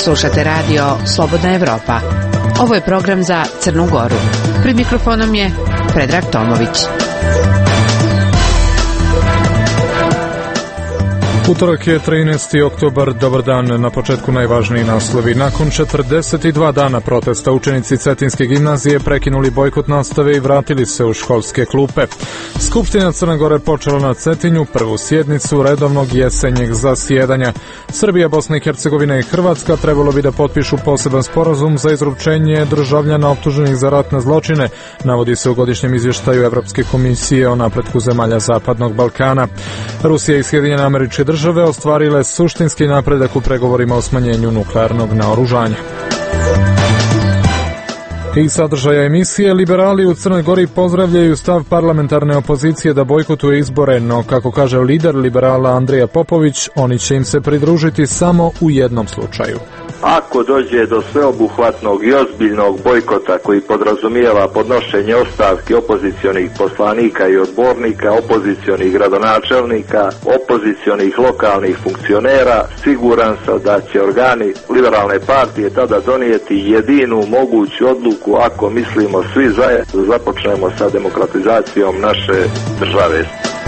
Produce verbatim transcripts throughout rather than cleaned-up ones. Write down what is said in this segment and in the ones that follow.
Slušate radio Slobodna Evropa. Ovo je program za Crnu Goru. Pred mikrofonom je Predrag Tomović. Utorak je trinaesti oktobar, dobar dan, na početku najvažniji naslovi. Nakon četrdeset dva dana protesta učenici Cetinske gimnazije prekinuli bojkot nastave i vratili se u školske klupe. Skupština Crne Gore počela na Cetinju prvu sjednicu redovnog jesenjeg zasjedanja. Srbija, Bosna i Hercegovina i Hrvatska trebalo bi da potpišu poseban sporazum za izručenje državljana optuženih za ratne zločine, navodi se u godišnjem izvještaju Evropske komisije o napretku zemalja Zapadnog Balkana. Rusija i Sjedinjene Američke Države ostvarile suštinski napredak u pregovorima o smanjenju nuklearnog naoružanja. I sadržaja emisije, liberali u Crnoj Gori pozdravljaju stav parlamentarne opozicije da bojkotuje izbore, no kako kaže lider liberala Andrija Popović, oni će im se pridružiti samo u jednom slučaju. Ako dođe do sveobuhvatnog i ozbiljnog bojkota koji podrazumijeva podnošenje ostavki opozicionih poslanika i odbornika, opozicionih gradonačelnika, opozicionih lokalnih funkcionera, siguran sam da će organi liberalne partije tada donijeti jedinu moguću odluku ako mislimo svi zajedno započnemo sa demokratizacijom naše države.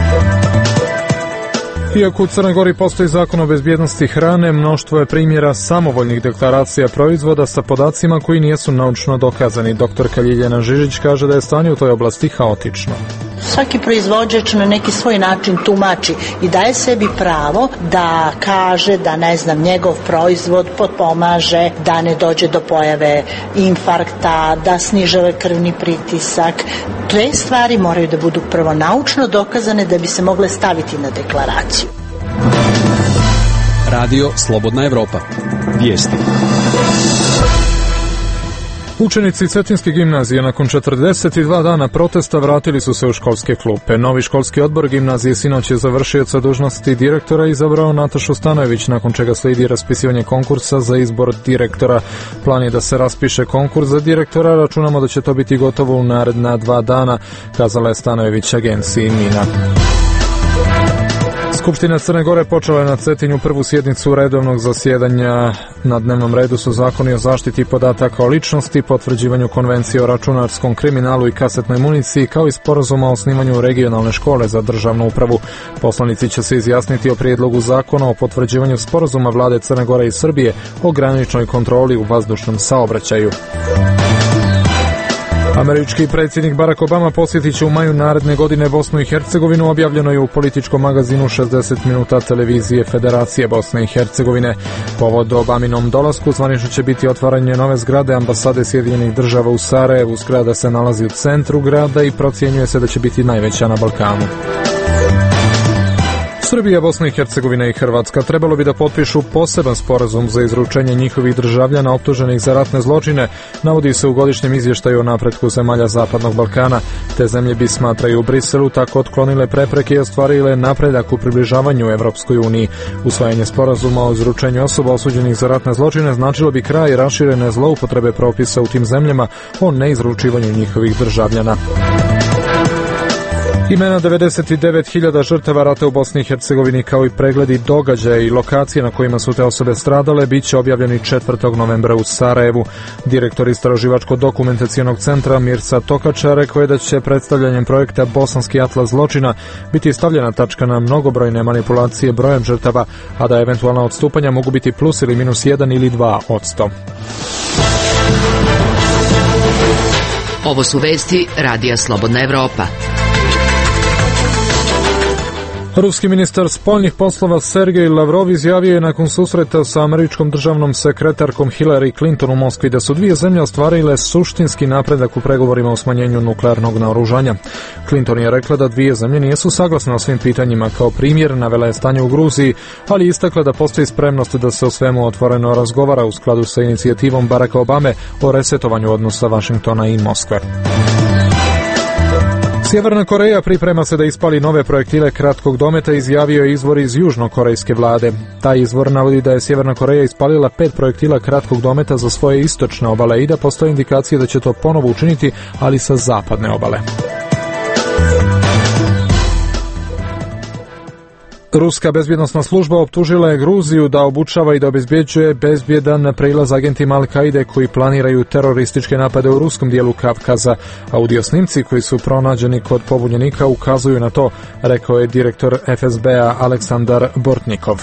Iako u Crnoj Gori postoji zakon o bezbjednosti hrane, mnoštvo je primjera samovoljnih deklaracija proizvoda sa podacima koji nisu naučno dokazani. Doktorka Ljiljana Žižić kaže da je stanje u toj oblasti haotično. Svaki proizvođač na neki svoj način tumači i daje sebi pravo da kaže da, ne znam, njegov proizvod potpomaže da ne dođe do pojave infarkta, da snižava krvni pritisak. Te stvari moraju da budu prvo naučno dokazane da bi se mogle staviti na deklaraciju. Radio Slobodna Evropa. Vijesti. Učenici Cetinske gimnazije nakon četrdeset dva dana protesta vratili su se u školske klupe. Novi školski odbor gimnazije sinoć je za vršioca dužnosti direktora izabrao Natašu Stanojević, nakon čega slijedi raspisivanje konkursa za izbor direktora. Plan je da se raspiše konkurs za direktora, računamo da će to biti gotovo u naredna dva dana, kazala je Stanojević agenciji Mina. Skupština Crne Gore počela je na Cetinju prvu sjednicu redovnog zasjedanja. Na dnevnom redu su zakoni o zaštiti podataka o ličnosti, potvrđivanju konvencije o računarskom kriminalu i kasetnoj municiji, kao i sporazuma o osnivanju regionalne škole za državnu upravu. Poslanici će se izjasniti o prijedlogu zakona o potvrđivanju sporazuma vlade Crne Gore i Srbije o graničnoj kontroli u vazdušnom saobraćaju. Američki predsjednik Barack Obama posjetit će u maju naredne godine Bosnu i Hercegovinu, objavljeno je u političkom magazinu šezdeset minuta televizije Federacije Bosne i Hercegovine. Povod Obaminom dolasku zvanično će biti otvaranje nove zgrade ambasade Sjedinjenih Država u Sarajevu. Zgrada se nalazi u centru grada i procjenjuje se da će biti najveća na Balkanu. Srbija, Bosna i Hercegovina i Hrvatska trebalo bi da potpišu poseban sporazum za izručenje njihovih državljana optuženih za ratne zločine, navodi se u godišnjem izvještaju o napretku zemalja Zapadnog Balkana. Te zemlje bi, smatraju u Briselu, tako otklonile prepreke i ostvarile napredak u približavanju Evropskoj uniji. Usvajanje sporazuma o izručenju osoba osuđenih za ratne zločine značilo bi kraj raširene zloupotrebe propisa u tim zemljama o neizručivanju njihovih državljana. Imena devedeset devet hiljada žrtava rata u Bosni i Hercegovini, kao i pregledi događaja i lokacije na kojima su te osobe stradale, bit će objavljeni četvrtog novembra u Sarajevu. Direktor Istraživačko-dokumentacijonog centra Mirsa Tokača rekao je da će predstavljanjem projekta Bosanski atlas zločina biti stavljena tačka na mnogobrojne manipulacije brojem žrtava, a da eventualna odstupanja mogu biti plus ili minus jedan ili dva odsto. Ovo su vesti Radija Slobodna Evropa. Ruski ministar spoljnih poslova Sergej Lavrov izjavio je nakon susreta sa američkom državnom sekretarkom Hillary Clinton u Moskvi da su dvije zemlje ostvarile suštinski napredak u pregovorima o smanjenju nuklearnog naoružanja. Clinton je rekla da dvije zemlje nisu saglasne o svim pitanjima. Kao primjer navela je stanje u Gruziji, ali istakla da postoji spremnost da se o svemu otvoreno razgovara u skladu sa inicijativom Baracka Obame o resetovanju odnosa Vašingtona i Moskve. Sjeverna Koreja priprema se da ispali nove projektile kratkog dometa, izjavio je izvor iz južnokorejske vlade. Taj izvor navodi da je Sjeverna Koreja ispalila pet projektila kratkog dometa za svoje istočne obale i da postoje indikacije da će to ponovo učiniti, ali sa zapadne obale. Ruska bezbjednosna služba optužila je Gruziju da obučava i da obezbjeđuje bezbjedan prilaz agentima Al-Kaide koji planiraju terorističke napade u ruskom dijelu Kavkaza. Audio snimci koji su pronađeni kod pobunjenika ukazuju na to, rekao je direktor F S B-a Aleksandar Bortnikov.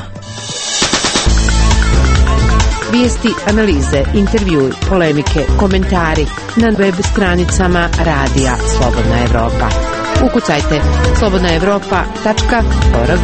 Vijesti, analize, intervjui, polemike, komentari na web stranicama radija Slobodna Evropa. Ukucajte slobodna evropa tačka org.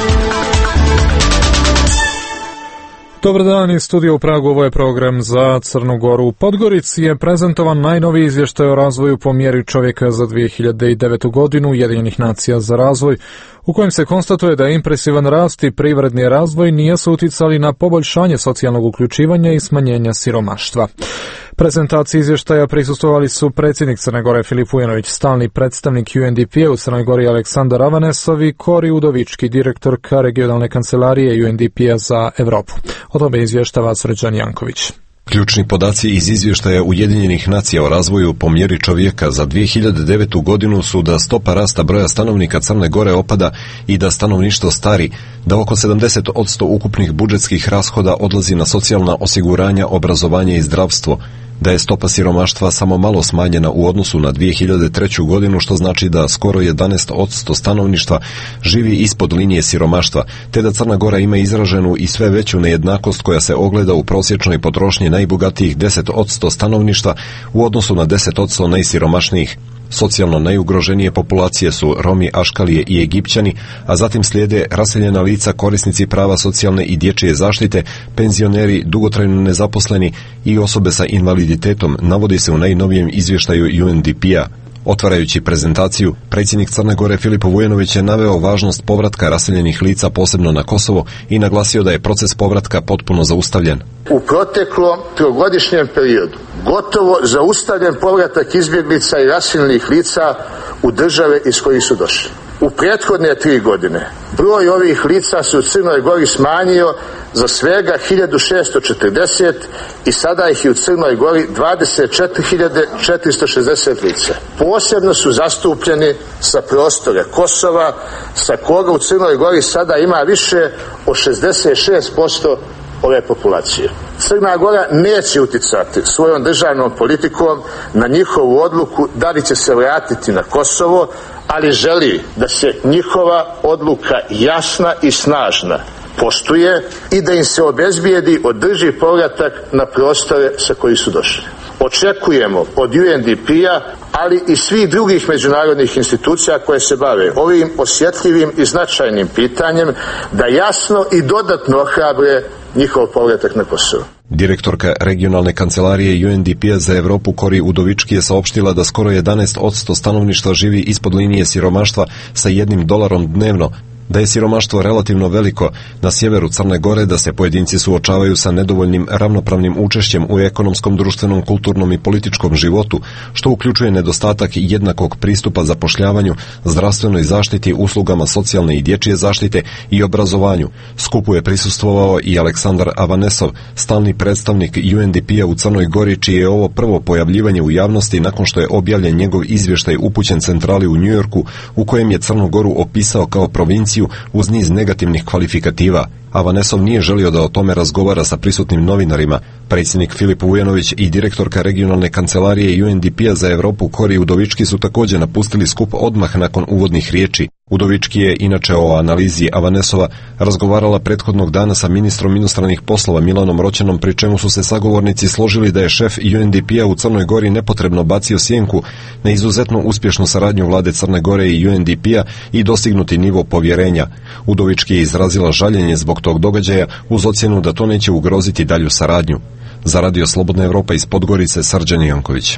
Dobar dan iz studija u Pragu, ovo je program za Crnu Goru. U Podgorici je prezentovan najnoviji izvještaj o razvoju po mjeri čovjeka za dvije hiljade devetu godinu Ujedinjenih nacija za razvoj, u kojem se konstatuje da impresivan rast i privredni razvoj nisu uticali na poboljšanje socijalnog uključivanja i smanjenja siromaštva. Prezentaciji izvještaja prisustvovali su predsjednik Crne Gore Filip Vujanović, stalni predstavnik U N D P-a u Crnoj Gori Aleksandar Avanesov i Kori Udovički, direktorka regionalne kancelarije U N D P-a za Evropu. O tome izvještava Srđan Janković. Ključni podaci iz izvještaja Ujedinjenih nacija o razvoju po mjeri čovjeka za dvije hiljade devetu godinu su da stopa rasta broja stanovnika Crne Gore opada i da stanovništvo stari, da oko sedamdeset posto ukupnih budžetskih rashoda odlazi na socijalna osiguranja, obrazovanje i zdravstvo, da je stopa siromaštva samo malo smanjena u odnosu na dvije hiljade treću godinu, što znači da skoro jedanaest posto stanovništva živi ispod linije siromaštva, te da Crna Gora ima izraženu i sve veću nejednakost koja se ogleda u prosječnoj potrošnji najbogatijih deset posto stanovništva u odnosu na deset posto najsiromašnijih. Socijalno najugroženije populacije su Romi, Aškalije i Egipćani, a zatim slijede raseljena lica, korisnici prava socijalne i dječje zaštite, penzioneri, dugotrajno nezaposleni i osobe sa invaliditetom, navodi se u najnovijem izvještaju U N D P-a. Otvarajući prezentaciju, predsjednik Crne Gore Filip Vujanović je naveo važnost povratka raseljenih lica posebno na Kosovo i naglasio da je proces povratka potpuno zaustavljen. U proteklom trogodišnjem periodu gotovo zaustavljen povratak izbjeglica i raseljenih lica u države iz kojih su došli. U prethodne tri godine broj ovih lica se u Crnoj Gori smanjio za svega hiljadu šesto četrdeset i sada ih je u Crnoj Gori dvadeset četiri hiljade četiristo šezdeset lica. Posebno su zastupljeni sa prostora Kosova, sa koga u Crnoj Gori sada ima više od šezdeset šest posto ove populacije. Crna Gora neće uticati svojom državnom politikom na njihovu odluku da li će se vratiti na Kosovo, ali želi da se njihova odluka jasna i snažna poštuje i da im se obezbijedi održiv povratak na prostore sa koji su došli. Očekujemo od U N D P-a, ali i svih drugih međunarodnih institucija koje se bave ovim osjetljivim i značajnim pitanjem da jasno i dodatno ohrabre njihov povratak na Kosovo. Direktorka regionalne kancelarije U N D P-a za Evropu Kori Udovički je saopštila da skoro jedanaest posto stanovništva živi ispod linije siromaštva sa jednim dolarom dnevno, da je siromaštvo relativno veliko na sjeveru Crne Gore, da se pojedinci suočavaju sa nedovoljnim ravnopravnim učešćem u ekonomskom, društvenom, kulturnom i političkom životu, što uključuje nedostatak jednakog pristupa zapošljavanju, zdravstvenoj zaštiti, uslugama socijalne i dječje zaštite i obrazovanju. Skupu je prisustvovao i Aleksandar Avanesov, stalni predstavnik U N D P-a u Crnoj Gori, čije je ovo prvo pojavljivanje u javnosti nakon što je objavljen njegov izvještaj upućen centrali u Njujorku, u kojem je Crnu Goru opisao kao provinciju uz niz negativnih kvalifikativa. Avanesov nije želio da o tome razgovara sa prisutnim novinarima. Predsjednik Filip Vujanović i direktorka regionalne kancelarije U N D P-a za Evropu Kori Udovički su također napustili skup odmah nakon uvodnih riječi. Udovički je inače o analizi Avanesova razgovarala prethodnog dana sa ministrom inostranih poslova Milanom Roćenom, pri čemu su se sagovornici složili da je šef U N D P-a u Crnoj Gori nepotrebno bacio sjenku na izuzetno uspješnu saradnju vlade Crne Gore i U N D P-a i dostignuti nivo povjerenja. Udovički je izrazila žaljenje zbog tog događaja uz ocjenu da to neće ugroziti dalju saradnju. Za Radio Slobodna Evropa iz Podgorice, Srđan Janković.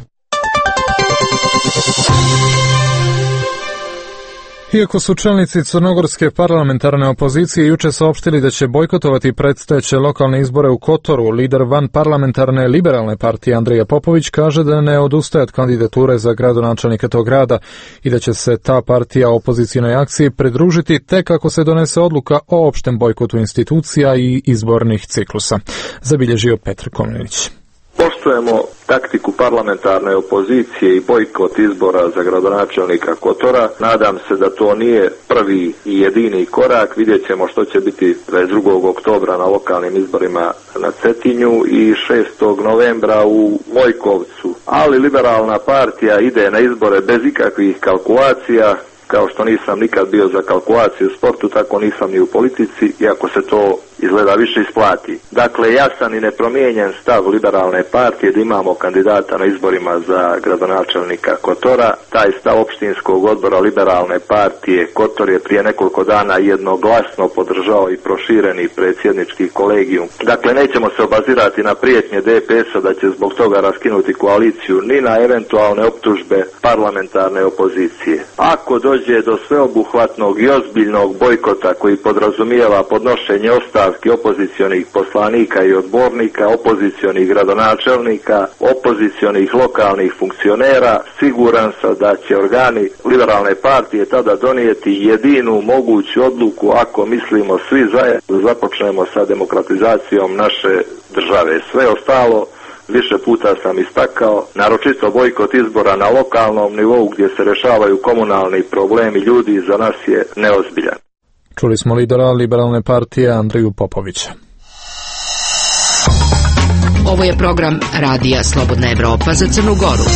Iako su čelnici crnogorske parlamentarne opozicije juče saopštili da će bojkotovati predstojeće lokalne izbore u Kotoru, lider vanparlamentarne liberalne partije Andrija Popović kaže da ne odustaje od kandidature za gradonačelnika tog grada i da će se ta partija opozicijnoj akciji pridružiti tek ako se donese odluka o opštem bojkotu institucija i izbornih ciklusa. Zabilježio Petar Komnenić. Poštujemo taktiku parlamentarne opozicije i bojkot izbora za gradonačelnika Kotora. Nadam se da to nije prvi i jedini korak. Vidjet ćemo što će biti dvadeset drugog oktobra na lokalnim izborima na Cetinju i šestog novembra u Vojkovcu. Ali liberalna partija ide na izbore bez ikakvih kalkulacija. Kao što nisam nikad bio za kalkulaciju u sportu, tako nisam ni u politici, iako se to izgleda više isplati. Dakle, jasan i nepromijenjen stav liberalne partije da imamo kandidata na izborima za gradonačelnika Kotora. Taj stav opštinskog odbora liberalne partije Kotor je prije nekoliko dana jednoglasno podržao i prošireni predsjednički kolegijum. Dakle, nećemo se obazirati na prijetnje D P S-a da će zbog toga raskinuti koaliciju ni na eventualne optužbe parlamentarne opozicije. Ako dođe do sveobuhvatnog i ozbiljnog bojkota koji podrazumijeva podnošenje ostavki opozicionih poslanika i odbornika, opozicionih gradonačelnika, opozicionih lokalnih funkcionera, siguran sam da će organi liberalne partije tada donijeti jedinu moguću odluku ako mislimo svi zajedno da započnemo sa demokratizacijom naše države. Sve ostalo, više puta sam istakao, naročito bojkot izbora na lokalnom nivou gdje se rešavaju komunalni problemi ljudi, za nas je neozbiljan. Čuli smo lidera liberalne partije Andriju Popovića. Ovo je program Radija Slobodna Evropa za Crnu Goru.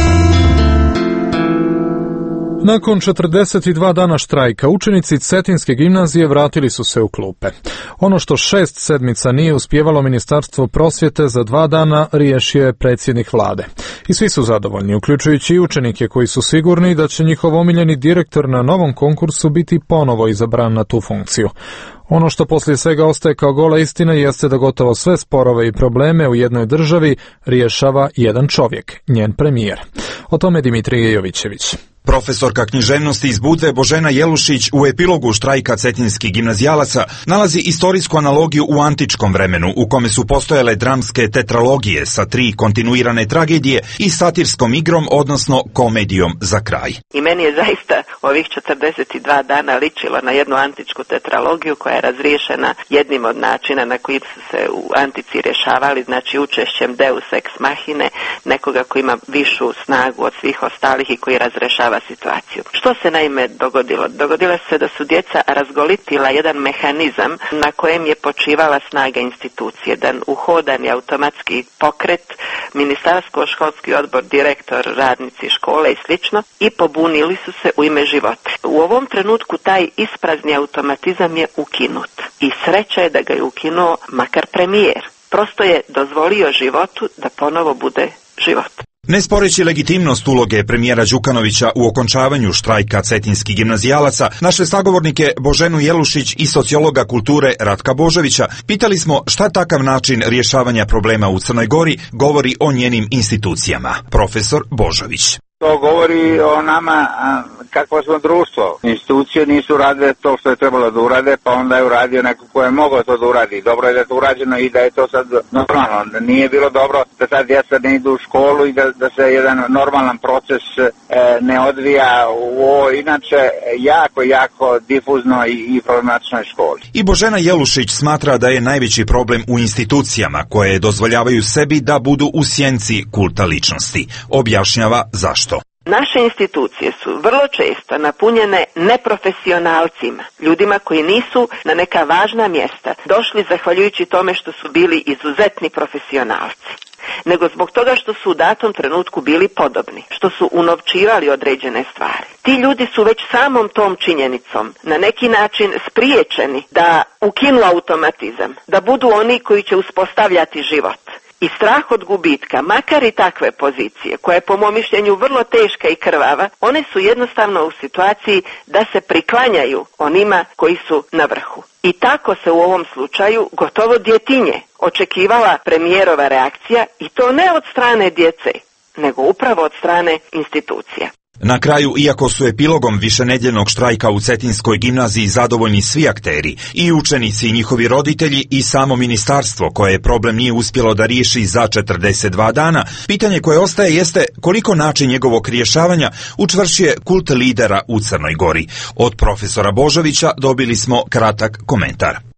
Nakon četrdeset dva dana štrajka, učenici Cetinske gimnazije vratili su se u klupe. Ono što šest sedmica nije uspjevalo Ministarstvo prosvjete za dva dana riješio je predsjednik vlade. I svi su zadovoljni, uključujući i učenike koji su sigurni da će njihov omiljeni direktor na novom konkursu biti ponovo izabran na tu funkciju. Ono što poslije svega ostaje kao gola istina jeste da gotovo sve sporove i probleme u jednoj državi rješava jedan čovjek, njen premijer. O tome Dimitrije Jovićević. Profesorka književnosti iz Budve Božena Jelušić u epilogu štrajka cetinskih gimnazijalaca nalazi istorijsku analogiju u antičkom vremenu u kome su postojale dramske tetralogije sa tri kontinuirane tragedije i satirskom igrom, odnosno komedijom za kraj. I meni je zaista ovih četrdeset dva dana ličilo na jednu antičku tetralogiju koja je razriješena jednim od načina na koji su se u antici rješavali, znači učešćem deus ex machine, nekoga koji ima višu snagu od svih ostalih i koji razrešava situaciju. Što se naime dogodilo? Dogodilo se da su djeca razgolitila jedan mehanizam na kojem je počivala snaga institucije, jedan uhodani automatski pokret, ministarstvo, školski odbor, direktor, radnici škole i slično, i pobunili su se u ime života. U ovom trenutku taj isprazni automatizam je ukinut i sreća je da ga je ukinuo makar premijer. Prosto je dozvolio životu da ponovo bude život. Ne sporeći legitimnost uloge premijera Đukanovića u okončavanju štrajka cetinskih gimnazijalaca, naše sagovornike Boženu Jelušić i sociologa kulture Ratka Božovića pitali smo šta takav način rješavanja problema u Crnoj Gori govori o njenim institucijama. Profesor Božović. To govori o nama kakvo smo društvo. Institucije nisu radile to što je trebalo da urade, pa onda je uradio neko ko je mogao to da uradi. Dobro je da je to urađeno i da je to sad normalno. Nije bilo dobro da sad djeca ne idu u školu i da, da se jedan normalan proces e, ne odvija u ovo inače jako, jako difuzno i, i problematičnoj školi. I Božena Jelušić smatra da je najveći problem u institucijama koje dozvoljavaju sebi da budu u sjenci kulta ličnosti. Objašnjava zašto. Naše institucije su vrlo često napunjene neprofesionalcima, ljudima koji nisu na neka važna mjesta došli zahvaljujući tome što su bili izuzetni profesionalci, nego zbog toga što su u datom trenutku bili podobni, što su unovčivali određene stvari. Ti ljudi su već samom tom činjenicom na neki način spriječeni da ukinu automatizam, da budu oni koji će uspostavljati život. I strah od gubitka, makar i takve pozicije, koja je po mom mišljenju vrlo teška i krvava, one su jednostavno u situaciji da se priklanjaju onima koji su na vrhu. I tako se u ovom slučaju gotovo djetinje očekivala premijerova reakcija, i to ne od strane djece, nego upravo od strane institucija. Na kraju, iako su epilogom višenedjeljnog štrajka u Cetinskoj gimnaziji zadovoljni svi akteri, i učenici i njihovi roditelji i samo ministarstvo koje problem nije uspjelo da riješi za četrdeset dva dana, pitanje koje ostaje jeste koliko način njegovog rješavanja učvršuje kult lidera u Crnoj Gori. Od profesora Božovića dobili smo kratak komentar.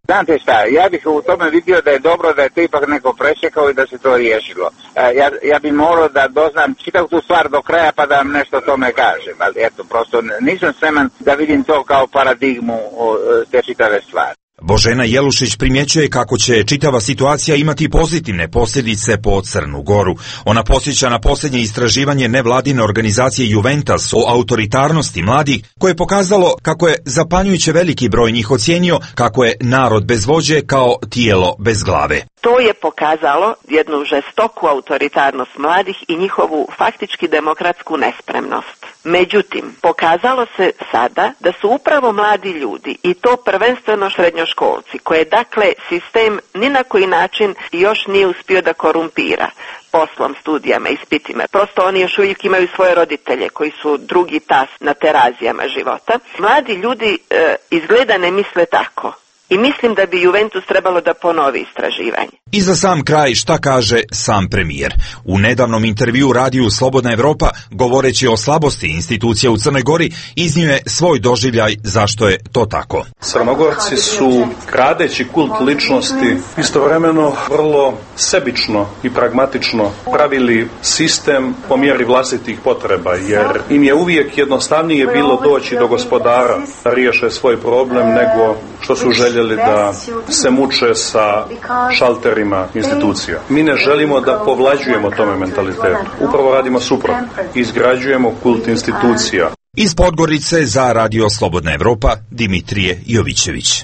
Znate šta, ja bih u tome vidio da je dobro da je to ipak neko presjekao i da se to riješilo. Ja, ja bih morao da doznam čitav tu stvar do kraja pa da vam nešto o tome kažem, ali eto, prosto nisam spreman da vidim to kao paradigmu te čitave stvari. Božena Jelušić primjećuje kako će čitava situacija imati pozitivne posljedice po Crnu Goru. Ona podsjeća na posljednje istraživanje nevladine organizacije Juventus o autoritarnosti mladih, koje je pokazalo kako je zapanjujuće veliki broj njih ocijenio kako je narod bez vođe kao tijelo bez glave. To je pokazalo jednu žestoku autoritarnost mladih i njihovu faktički demokratsku nespremnost. Međutim, pokazalo se sada da su upravo mladi ljudi, i to prvenstveno srednjoškolci, koje dakle sistem ni na koji način još nije uspio da korumpira poslom, studijama, ispitima. Prosto oni još uvijek imaju svoje roditelje koji su drugi tas na terazijama života. Mladi ljudi e, izgleda ne misle tako. I mislim da bi Juventus trebalo da ponovi istraživanje. I za sam kraj, šta kaže sam premijer? U nedavnom intervjuu radiju Slobodna Evropa, govoreći o slabosti institucija u Crnoj Gori, iznio je svoj doživljaj zašto je to tako. Crnogorci su, kradeći kult ličnosti, istovremeno vrlo sebično i pragmatično pravili sistem po mjeri vlastitih potreba, jer im je uvijek jednostavnije bilo doći do gospodara da riješe svoj problem nego što su željeli da se muče sa šalterima institucija. Mi ne želimo da povlađujemo tome mentalitetu. Upravo radimo suprotno. Izgrađujemo kult institucija. Iz Podgorice za Radio Slobodna Evropa, Dimitrije Jovićević.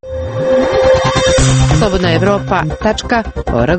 slobodna evropa tačka org.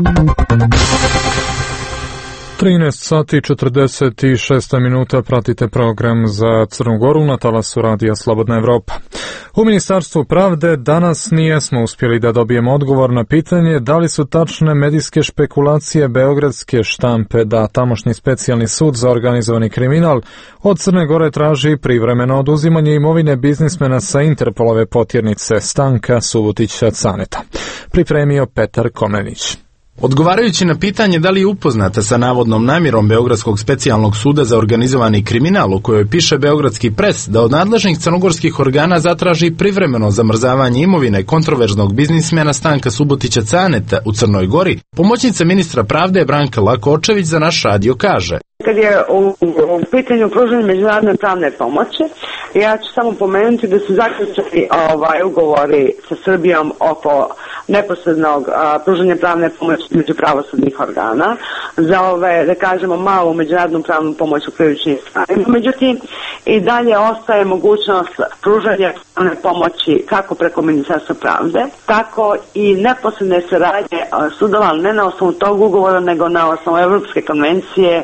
trinaest sati četrdeset šest minuta pratite program za Crnu Goru na talasu Radija Slobodna Evropa. U Ministarstvu pravde danas nijesmo uspjeli da dobijemo odgovor na pitanje da li su tačne medijske špekulacije beogradske štampe da tamošnji specijalni sud za organizovani kriminal od Crne Gore traži privremeno oduzimanje imovine biznismena sa Interpolove potjernice Stanka Subotića Caneta. Pripremio Petar Komlenić. Odgovarajući na pitanje da li je upoznata sa navodnom namjerom Beogradskog specijalnog suda za organizovani kriminal u kojoj piše Beogradski pres da od nadležnih crnogorskih organa zatraži privremeno zamrzavanje imovine kontroverznog biznismena Stanka Subotića Caneta u Crnoj Gori, pomoćnica ministra pravde Branka Lakočević za naš radio kaže: Kad je u, u, u pitanju pružanja međunarodne pravne pomoći, ja ću samo pomenuti da su zaključeni ovaj, ugovori sa Srbijom oko neposrednog a, pružanja pravne pomoći među pravosudnih organa za ove, da kažemo, malu međunarodnu pravnu pomoć u krivičnim stvarima. Međutim, i dalje ostaje mogućnost pružanja pravne pomoći kako preko Ministarstva pravde, tako i neposredne saradnje sudova, ne na osnovu tog ugovora, nego na osnovu Evropske konvencije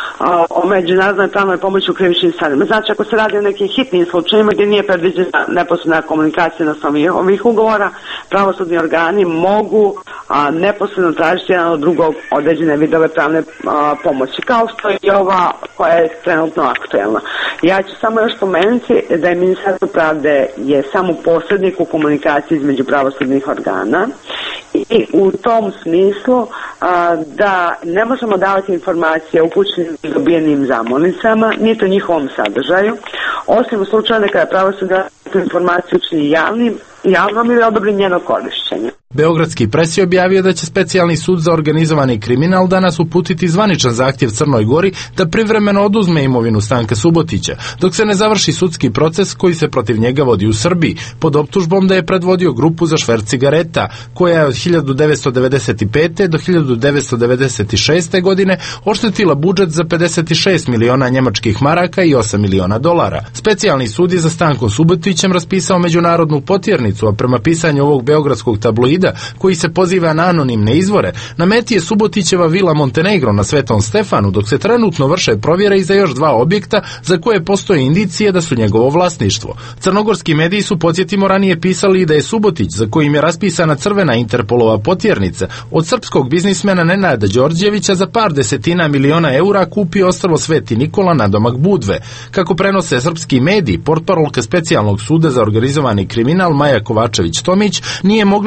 o međunarodnoj pravnoj pomoći u krivičnim stvarima. Znači, ako se radi o nekim hitnim slučajima gdje nije predviđena neposredna komunikacija na osnovu ovih ugovora, pravosudni organi mogu a, neposredno tražiti jedan od drugog određene vidove pravne a, pomoći, kao što je i ova koja je trenutno aktuelna. Ja ću samo još spomenuti da je Ministarstvo pravde je samo posrednik u komunikaciji između pravosudnih organa i u tom smislu a, da ne možemo davati informacije upućenim i dobijenim zamolnicama, niti o njihovom sadržaju, osim u slučaju kada pravosudna informaciju učini javnim, javnom ili odobri njeno korišćenje. Beogradski pres je objavio da će specijalni sud za organizovani kriminal danas uputiti zvaničan zahtjev Crnoj Gori da privremeno oduzme imovinu Stanka Subotića, dok se ne završi sudski proces koji se protiv njega vodi u Srbiji, pod optužbom da je predvodio grupu za šverc cigareta, koja je od hiljadu devetsto devedeset pete. do hiljadu devetsto devedeset šeste. godine oštetila budžet za pedeset šest miliona njemačkih maraka i osam miliona dolara. Specijalni sud je za Stankom Subotićem raspisao međunarodnu potjernicu, a prema pisanju ovog beogradskog tabloida, koji se poziva na anonimne izvore, na meti je Subotićeva vila Montenegro na Svetom Stefanu, dok se trenutno vrše provjere i za još dva objekta za koje postoje indicije da su njegovo vlasništvo. Crnogorski mediji su, podsjetimo, ranije pisali da je Subotić, za kojim je raspisana crvena Interpolova potjernica, od srpskog biznismena Nenada Đorđevića za par desetina miliona eura kupio ostrvo Sveti Nikola nadomak Budve. Kako prenose srpski mediji, portparolka specijalnog suda za organizovani kriminal Maja Kovačević-Tomić nije mogla ni da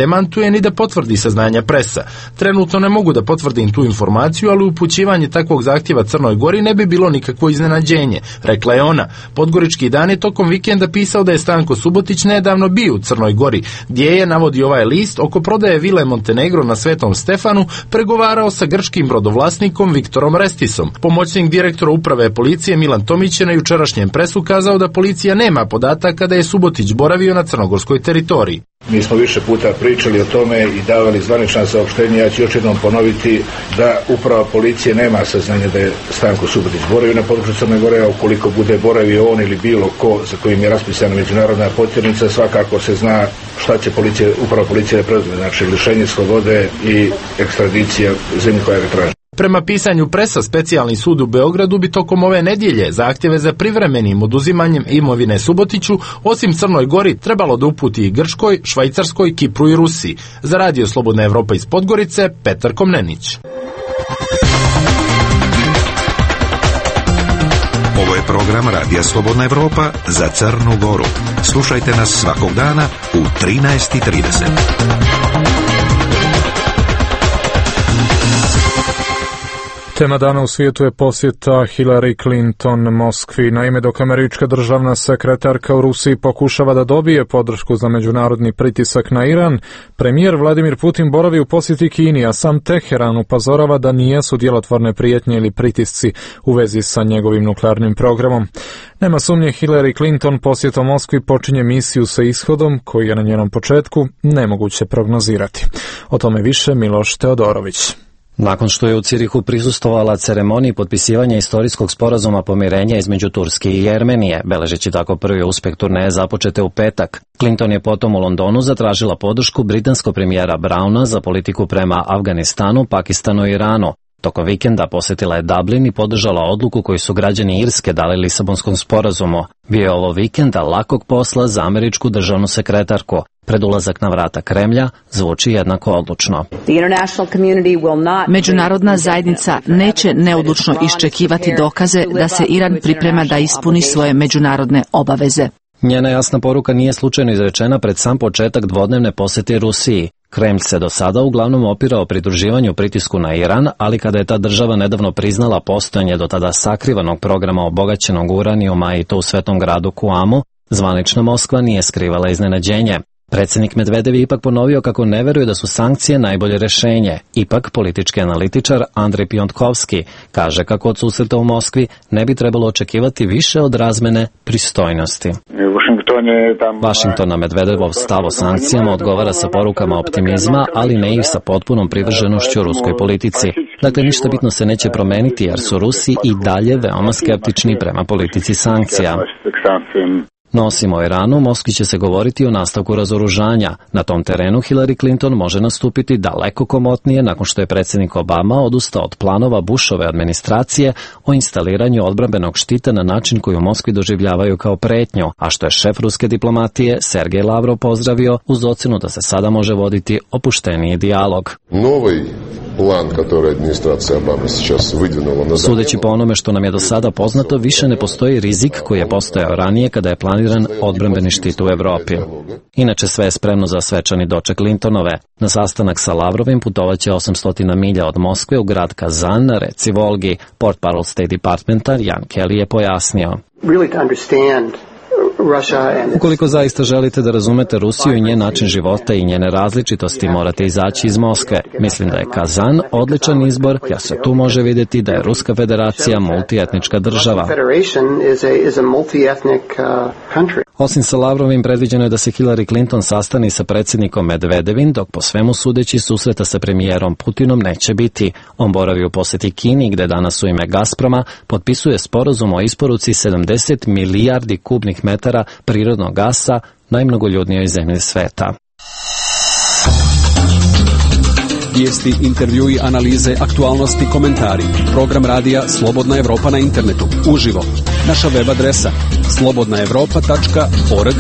demantuje ni da potvrdi saznanja presa. Trenutno ne mogu da potvrdim tu informaciju, ali upućivanje takvog zahtjeva Crnoj Gori ne bi bilo nikakvo iznenađenje, rekla je ona. Podgorički dan je tokom vikenda pisao da je Stanko Subotić nedavno bio u Crnoj Gori, gdje je, navodi ovaj list, oko prodaje vile Montenegro na Svetom Stefanu pregovarao sa grčkim brodovlasnikom Viktorom Restisom. Pomoćnik direktora uprave policije Milan Tomić je na jučerašnjem presu kazao da policija nema podataka da je Subotić boravio na crnogorskoj teritoriji. Mi smo više puta pričali o tome i davali zvanična saopštenja. Ja ću još jednom ponoviti da uprava policije nema saznanja da je Stanko Subotić boravio na području Crne Gore, a ukoliko bude boravio on ili bilo ko za kojim je raspisana međunarodna potjernica, svakako se zna šta će policija, uprava policije da preuzme, znači lišenje slobode i ekstradicija zemlje koja ga traži. Prema pisanju presa, specijalni sud u Beogradu bi tokom ove nedjelje zahtjeve za privremenim oduzimanjem imovine Subotiću, osim Crnoj Gori, trebalo da uputi i Grčkoj, Švajcarskoj, Kipru i Rusiji. Za Radio Slobodna Evropa iz Podgorice, Petar Komnenić. Ovo je program Radija Slobodna Evropa za Crnu Goru. Slušajte nas svakog dana u trinaest i trideset. Tema dana u svijetu je posjeta Hillary Clinton Moskvi. Naime, dok američka državna sekretarka u Rusiji pokušava da dobije podršku za međunarodni pritisak na Iran, premijer Vladimir Putin boravi u posjeti Kini, a sam Teheran upozorava da nijesu djelotvorne prijetnje ili pritisci u vezi sa njegovim nuklearnim programom. Nema sumnje, Hillary Clinton posjetom Moskvi počinje misiju sa ishodom koji je na njenom početku nemoguće prognozirati. O tome više Miloš Teodorović. Nakon što je u Cirihu prisustvovala ceremoniji potpisivanja istorijskog sporazuma pomirenja između Turske i Jermenije, beležeći tako prvi uspjeh turneje započete u petak, Clinton je potom u Londonu zatražila podršku britanskog premijera Browna za politiku prema Afganistanu, Pakistanu i Iranu. Tokom vikenda posjetila je Dublin i podržala odluku koju su građani Irske dali Lisabonskom sporazumu. Bio je ovo vikenda lakog posla za američku državnu sekretarku. Pred ulazak na vrata Kremlja zvuči jednako odlučno. Međunarodna zajednica neće neodlučno iščekivati dokaze da se Iran priprema da ispuni svoje međunarodne obaveze. Njena jasna poruka nije slučajno izrečena pred sam početak dvodnevne posjete Rusiji. Kremlj se do sada uglavnom opirao pridruživanju pritisku na Iran, ali kada je ta država nedavno priznala postojanje do tada sakrivanog programa obogaćenog uranijuma i to u svetom gradu Kuamu, zvanična Moskva nije skrivala iznenađenje. Predsjednik Medvedev je ipak ponovio kako ne veruje da su sankcije najbolje rješenje. Ipak politički analitičar Andrej Piontkovski kaže kako od susreta u Moskvi ne bi trebalo očekivati više od razmene pristojnosti. Washington na Medvedevov stav o sankcijama odgovara sa porukama optimizma, ali ne i sa potpunom privrženošću ruskoj politici. Dakle, ništa bitno se neće promeniti jer su Rusi i dalje veoma skeptični prema politici sankcija. No, osim o Iranu, Moskvi će se govoriti o nastavku razoružanja. Na tom terenu Hillary Clinton može nastupiti daleko komotnije nakon što je predsjednik Obama odustao od planova Bushove administracije o instaliranju odbrambenog štita na način koji u Moskvi doživljavaju kao pretnju, a što je šef ruske diplomatije Sergej Lavrov pozdravio uz ocjenu da se sada može voditi opušteniji dijalog. Novi plan koji administracija Obama сейчас выдвинула na Sudeći po onome što nam je do sada poznato, više ne postoji rizik koji je postojao ranije kada je planiran odbrambeni štit u Evropi. Inače, sve je spremno za svečani doček Clintonove. Na sastanak sa Lavrovim putovaće osamsto milja od Moskve u grad Kazan na reci Volgi. Portparol State Departmenta Jan Kelly je pojasnio. Ukoliko zaista želite da razumete Rusiju i njen način života i njene različitosti, morate izaći iz Moskve. Mislim da je Kazan odličan izbor, jer se tu može vidjeti da je Ruska federacija multietnička država. Osim sa Lavrovim, predviđeno je da se Hillary Clinton sastani sa predsjednikom Medvedevim, dok po svemu sudeći susreta sa premijerom Putinom neće biti. On boravi u posjeti Kini, gde danas u ime Gazproma potpisuje sporazum o isporuci sedamdeset milijardi kubnih metara prirodnog gasa najmnogoljudnijoj zemlji sveta. Vijesti, intervjui, analize, aktualnosti, komentari. Program radija Slobodna Evropa na internetu. Uživo. Naša web adresa slobodna evropa tačka org.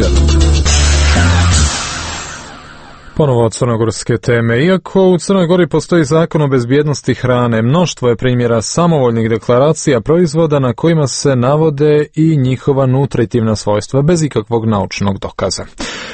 Ponovo od crnogorske teme. Iako u Crnoj Gori postoji zakon o bezbjednosti hrane, mnoštvo je primjera samovoljnih deklaracija proizvoda na kojima se navode i njihova nutritivna svojstva bez ikakvog naučnog dokaza.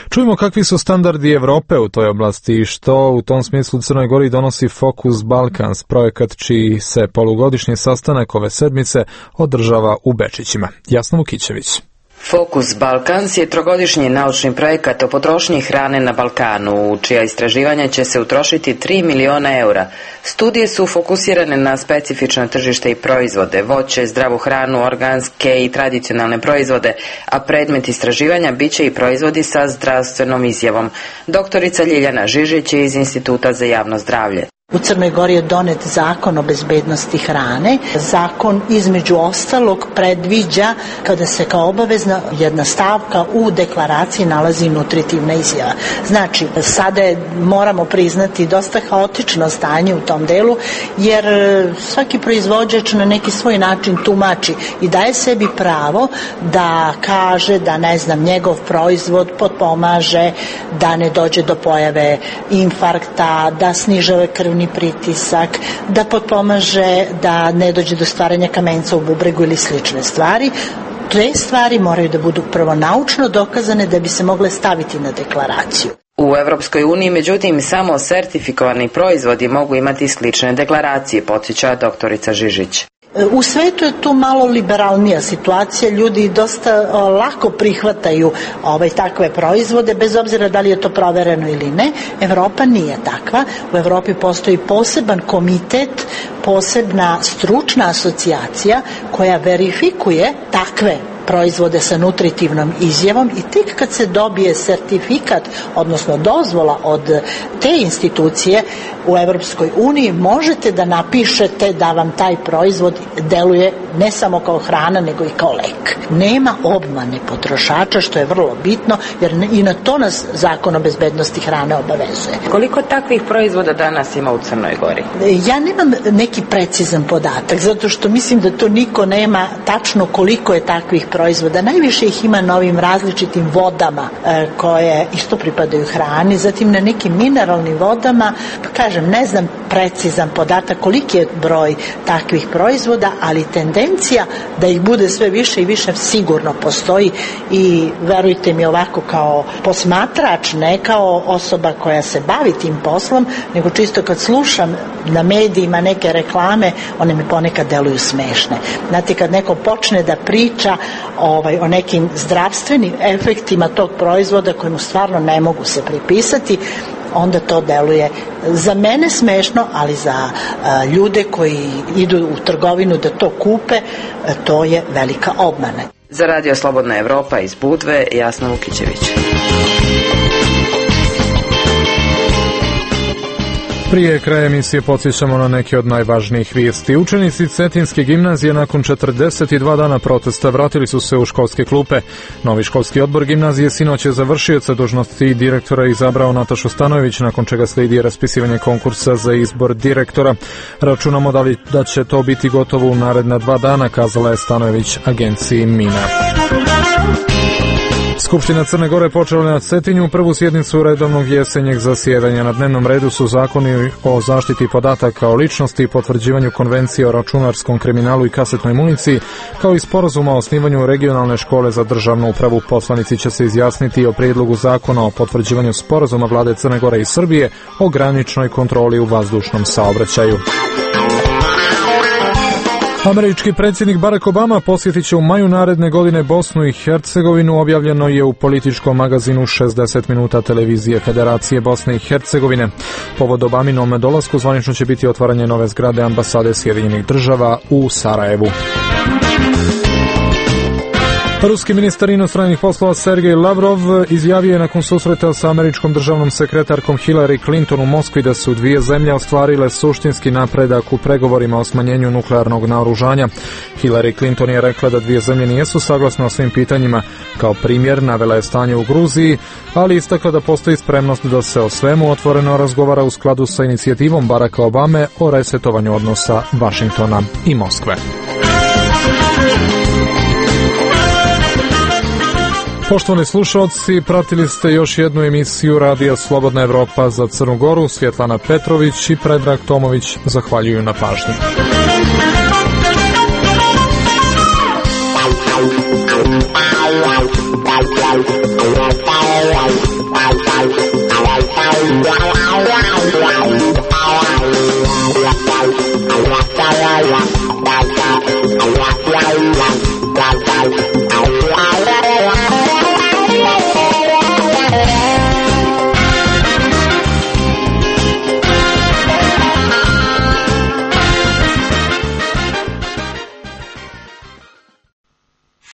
Čujemo kakvi su standardi Evrope u toj oblasti i što u tom smislu Crnoj Gori donosi Focus Balkans, projekat čiji se polugodišnji sastanak ove sedmice održava u Bečićima. Jasna Vukićević. Focus Balkans je trogodišnji naučni projekat o potrošnji hrane na Balkanu, u čija istraživanja će se utrošiti tri miliona eura. Studije su fokusirane na specifično tržište i proizvode, voće, zdravu hranu, organske i tradicionalne proizvode, a predmet istraživanja biće i proizvodi sa zdravstvenom izjavom. Doktorica Ljiljana Žižić je iz Instituta za javno zdravlje. U Crnoj Gori je donet zakon o bezbednosti hrane. Zakon između ostalog predviđa kada se kao obavezna jedna stavka u deklaraciji nalazi nutritivna izjava. Znači, sada je, moramo priznati, dosta haotično stanje u tom delu, jer svaki proizvođač na neki svoj način tumači i daje sebi pravo da kaže da, ne znam, njegov proizvod potpomaže da ne dođe do pojave infarkta, da snižava krvni pritisak, da potpomaže da ne dođe do stvaranja kamenca u bubregu ili slične stvari. Te stvari moraju da budu prvo naučno dokazane da bi se mogle staviti na deklaraciju. U Evropskoj uniji, međutim, samo sertifikovani proizvodi mogu imati slične deklaracije, podsjeća doktorica Žižić. U svetu je tu malo liberalnija situacija, ljudi dosta o, lako prihvataju ovaj, takve proizvode, bez obzira da li je to provereno ili ne. Evropa nije takva. U Evropi postoji poseban komitet, posebna stručna asocijacija koja verifikuje takve proizvode sa nutritivnom izjavom i tek kad se dobije sertifikat, odnosno dozvola od te institucije u Evropskoj uniji, možete da napišete da vam taj proizvod deluje ne samo kao hrana, nego i kao lek. Nema obmane potrošača, što je vrlo bitno, jer i na to nas zakon o bezbednosti hrane obavezuje. Koliko takvih proizvoda danas ima u Crnoj Gori? Ja nemam neki precizan podatak, zato što mislim da to niko nema tačno koliko je takvih proizvoda. Najviše ih ima na ovim različitim vodama e, koje isto pripadaju hrani, zatim na nekim mineralnim vodama, pa kažem, ne znam precizan podatak koliki je broj takvih proizvoda, ali tendencija da ih bude sve više i više sigurno postoji i verujte mi, ovako kao posmatrač, ne kao osoba koja se bavi tim poslom, nego čisto kad slušam na medijima neke reklame, one mi ponekad deluju smešne. Znate, kad neko počne da priča ovaj, o nekim zdravstvenim efektima tog proizvoda kojemu stvarno ne mogu se pripisati, onda to deluje za mene smešno, ali za a, ljude koji idu u trgovinu da to kupe, a, to je velika obmana. Za Radio Slobodna Evropa iz Budve, Jasna Vukićević. Prije kraja emisije podsjećamo na neke od najvažnijih vijesti. Učenici Cetinske gimnazije nakon četrdeset dva dana protesta vratili su se u školske klupe. Novi školski odbor gimnazije sinoć je za vršioca dužnosti direktora izabrao Natašu Stanojević, nakon čega slijedi raspisivanje konkursa za izbor direktora. Računamo da, li, da će to biti gotovo u naredna dva dana, kazala je Stanojević agenciji Mina. Skupština Crne Gore počela na Cetinju prvu sjednicu redovnog jesenjeg zasjedanja. Na dnevnom redu su zakoni o zaštiti podataka o ličnosti, potvrđivanju konvencije o računarskom kriminalu i kasetnoj municiji, kao i sporazuma o osnivanju regionalne škole za državnu upravu. Poslanici će se izjasniti o prijedlogu zakona o potvrđivanju sporazuma vlade Crne Gore i Srbije o graničnoj kontroli u vazdušnom saobraćaju. Američki predsjednik Barack Obama posjetit će u maju naredne godine Bosnu i Hercegovinu, objavljeno je u političkom magazinu šezdeset minuta televizije Federacije Bosne i Hercegovine. Povod Obaminom dolasku zvanično će biti otvaranje nove zgrade ambasade Sjedinjenih država u Sarajevu. Ruski ministar inostranih poslova Sergej Lavrov izjavio je nakon susreta sa američkom državnom sekretarkom Hillary Clinton u Moskvi da su dvije zemlje ostvarile suštinski napredak u pregovorima o smanjenju nuklearnog naoružanja. Hillary Clinton je rekla da dvije zemlje nijesu saglasne o svim pitanjima. Kao primjer navela je stanje u Gruziji, ali istakla da postoji spremnost da se o svemu otvoreno razgovara u skladu sa inicijativom Baracka Obame o resetovanju odnosa Vašingtona i Moskve. Poštovani slušalci, pratili ste još jednu emisiju Radija Slobodna Evropa za Crnu Goru. Svjetlana Petrović i Predrag Tomović zahvaljuju na pažnji.